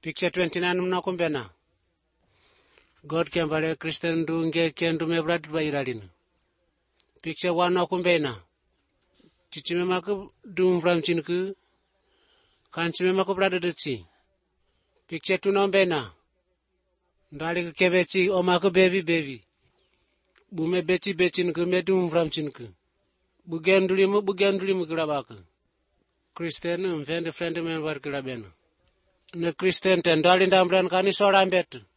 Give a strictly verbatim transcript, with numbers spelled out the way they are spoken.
Picture twenty-nine mna kumbena. God kembale Christian dunge kendu mebrad bairalin. Picture one na kumbena. Chichime maku dum from chinku. Kanchime maku brada dutsi. Picture two na mbena. Ndali kebechi o maku baby baby. Bume beti betin ku medum from chinku. Bugenduli mu bugenduli mu kirabaka. Christian mfende friend member kirabena. Ne Christian tendali ndambran kani sola mbetu.